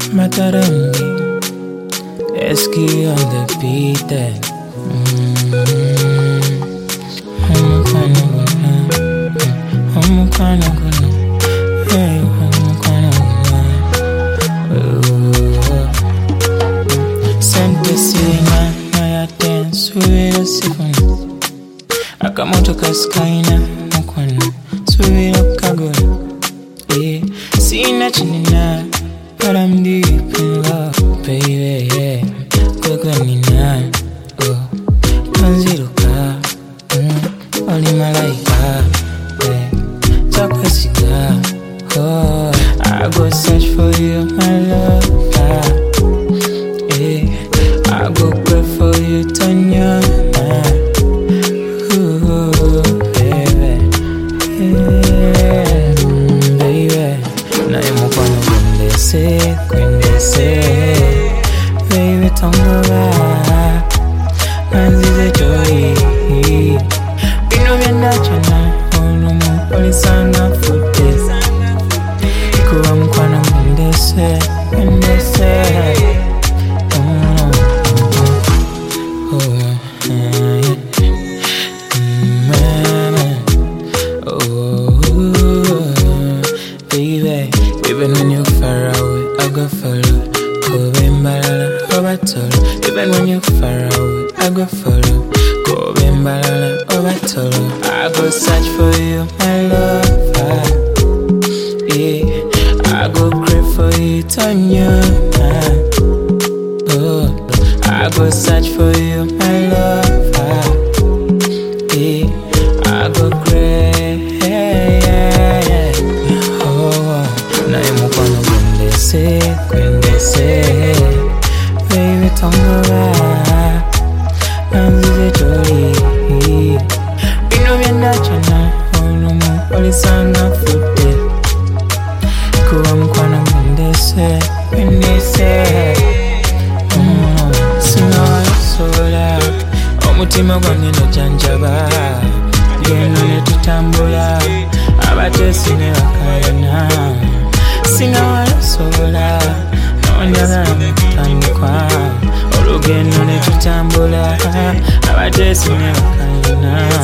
Matarangi, Eski on the beat then. Hey, Sente sina na ya tensu ilo sifuna Akamoto kaskaina mkwano Suwilo kagona Sina chinina But I'm deep in love, baby, yeah. Kukunina, oh. Kanziruka, oli malaika, yeah. Takwesiga, oh. I go search for you, my love, yeah. I go pray for you, Tanya, ooh, baby, yeah, baby. Na imukwano kwende se baby tongoba nanzize joy bino byenda chana olumu olisanga futte kuba mukwano kwende se even when you're far away, I go follow. Even when you're far away, I go follow. I go search for you, my love. Yeah, I go crave for you, Tanya. Oh, I go search for you, my love. Yeah, I go crave. Kwende se baby tongoba nanzize joy bino byenda chana olumu olisanga futte kuba mukwano kwende se sinawalasobola omutima gwange nojanjaba gendo ne tutambula abateesi ne bakayana sinawalasobola nonyagala mutandikwa olugendo ne tutambula abateesi ne bakayana